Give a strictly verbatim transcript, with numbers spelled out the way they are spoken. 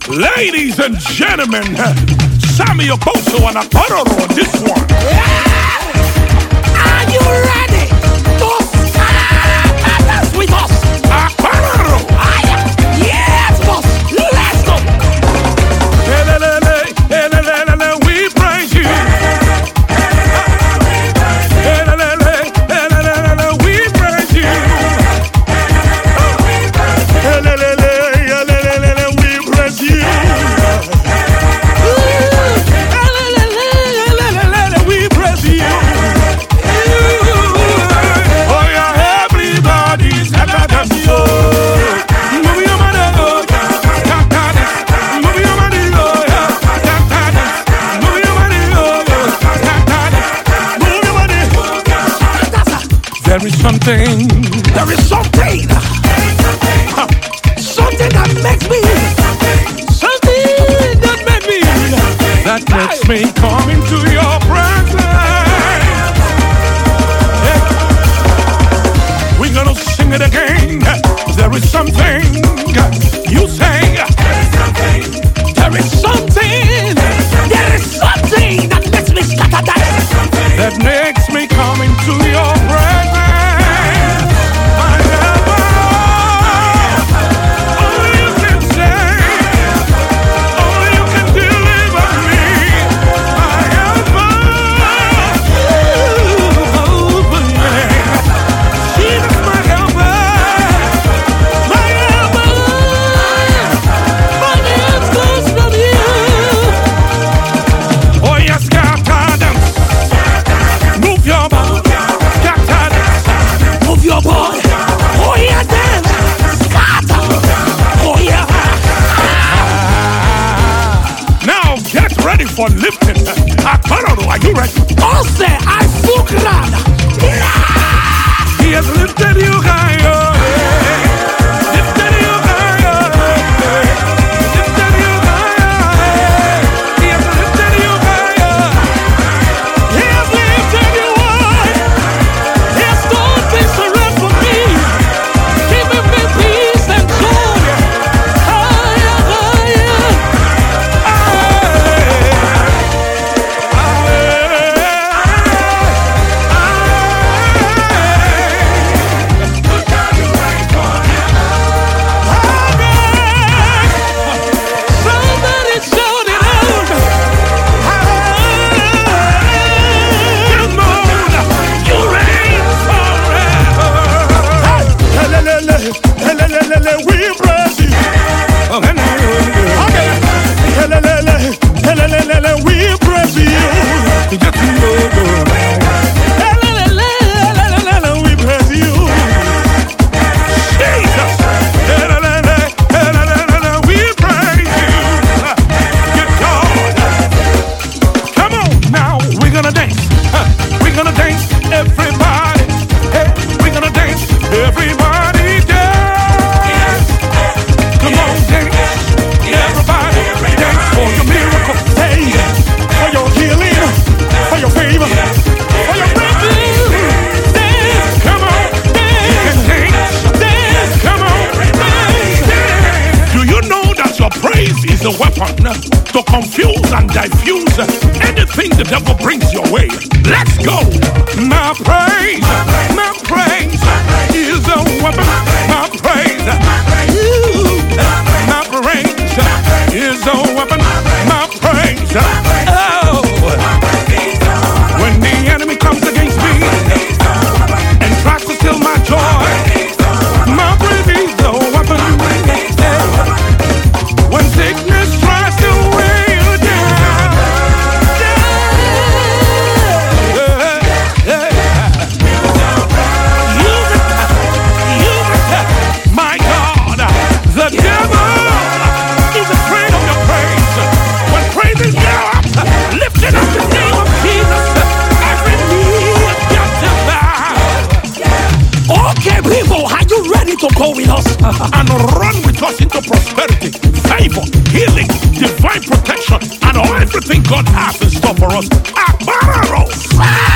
Ladies and gentlemen, Samuel Boso and Apollo on this one. Are you ready to start with us? Apollo! Yes, boss. Let's go. We praise you. We praise you. There is something, There is something, huh, something that makes me, something that makes me, that makes me come into your presence. Yeah. We're gonna sing it again. There is something, you say. there is something, there is something that makes me scatter that. That makes me come into your presence. My helper, only you can save, only you can deliver me. My helper, Jesus, my helper, My helper, my help comes from you. oh yes, God, move your body, Move your body. Oh yeah, dance. Scatter. Oh yeah. now get ready for lifting. Apollo, are you ready? Ose Alfukrana. He has lifted you higher. Lifted you higher. Lifted you higher. He has lifted you higher. He has lifted you high. He has done things around for me. Giving me peace and joy. Higher, higher. Somebody shout it out. Come on, you reign forever. We praise you. We praise you. Just know. We praise you. Jesus. We praise you. Good God. Come on now, we're gonna dance. Huh. We're gonna dance, everybody. Hey, we're gonna dance, everybody dance. Come on, dance, everybody dance for your miracle. Hey, for your healing, for your favor, for your breakthrough. Dance, come on, dance, dance, dance, come on, dance, dance. Do you know that your praise is a weapon to confuse and diffuse anything the devil brings your way? Let's go. My praise, my praise is a weapon. My praise, my praise is a weapon. My praise. Oh, when the enemy comes against me and tries to steal my joy, my praise is a weapon. When sickness tries to weigh you down, my God, the devil is afraid of your praise. When praise is up, lifting up the name of Jesus, every knee is got to bow. Okay, people, are you ready to go with us? And run with us into prosperity, favor, healing, divine protection, and all everything God has in store for us. Apollo!